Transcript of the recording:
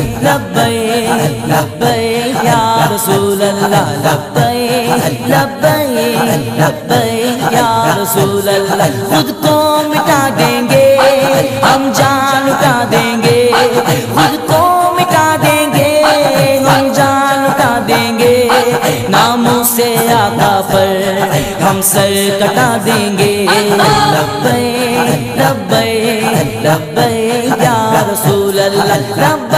लब्बैक लब्बैक या रसूल अल्लाह लब्बैक लब्बैक लब्बैक या रसूल अल्लाह। खुद को मिटा देंगे हम जान लुटा देंगे, खुद को मिटा देंगे हम जान लुटा देंगे, नामों से आका पर हम सर कटा देंगे। लब्बैक लब्बैक लब्बैक या रसूल अल्लाह लब्बैक